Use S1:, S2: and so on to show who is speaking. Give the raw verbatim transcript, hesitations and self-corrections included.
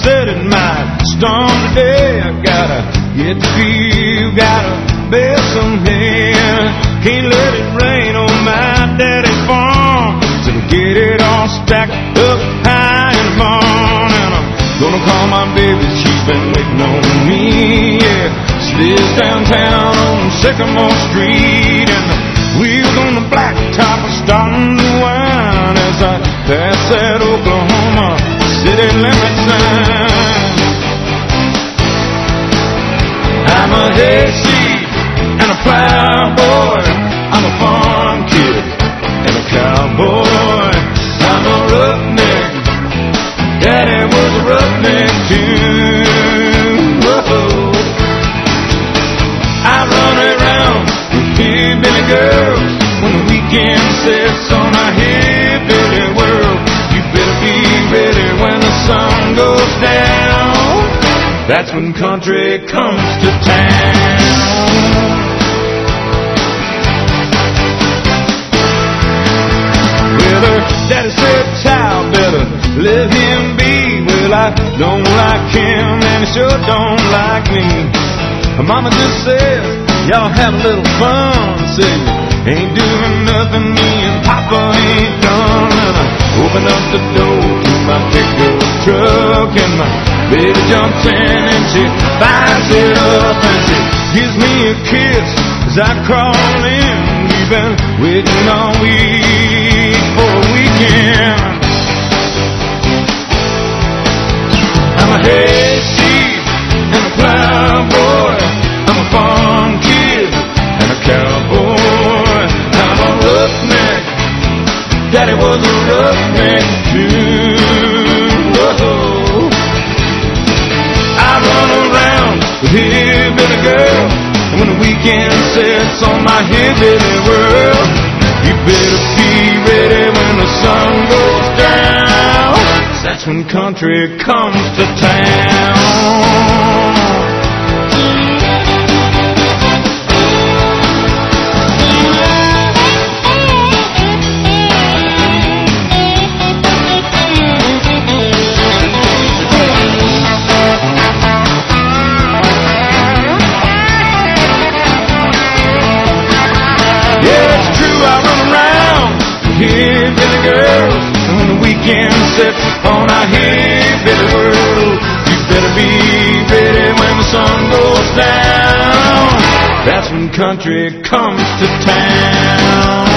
S1: said it might storm today. I gotta get to you, gotta bale some hay. Can't let it rain on my daddy's farm till I get it all stacked up high in the barn. And I'm gonna call my baby, she's been waiting on me. Yeah, she lives downtown on Sycamore Street, and the wheels on the blacktop are starting to whine as I pass that Oklahoma city limit sign. I'm a hayseed and a plowboy. I'm a farm kid and a cowboy. I'm a roughneck. Daddy was a roughneck too. Whoa. I run around with hillbilly girls when the weekend sets on a hillbilly world. You better be ready when the sun goes down. That's when country comes to town. Well, her daddy said, child, better let him be. Well, I don't like him and he sure don't like me. Her mama just said, y'all have a little fun. Say, ain't doing nothing, me and Papa ain't done. And I open up the door to my pickup truck, and my baby jumps in and she binds it up and she gives me a kiss as I crawl in. We've been waiting all week for a weekend. I'm a hayseed and a plowboy. I'm a farm kid and a cowboy. I'm a roughneck. Daddy was a roughneck too. Whoa. I run around with hillbilly girls, and when the weekend sets on my hillbilly world, you better be ready when the sun goes down. 'Cause that's when country comes to town. Hillbilly girls, and when the weekend sets on our hillbilly world, you better be ready when the sun goes down. That's when country comes to town.